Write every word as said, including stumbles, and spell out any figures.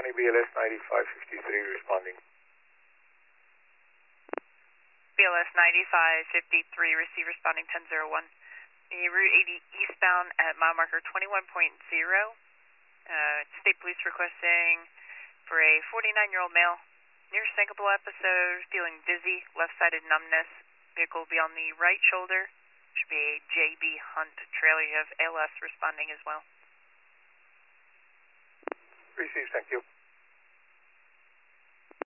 Honey B L S ninety-five fifty-three responding. B L S ninety-five fifty-three, receive responding ten zero one. Route eighty eastbound at mile marker twenty-one point zero. Uh, state police requesting for a forty-nine-year-old male near syncopal episode, feeling dizzy, left-sided numbness. Vehicle will be on the right shoulder. Should be a J B Hunt trailer. You have A L S responding as well. Received, thank you.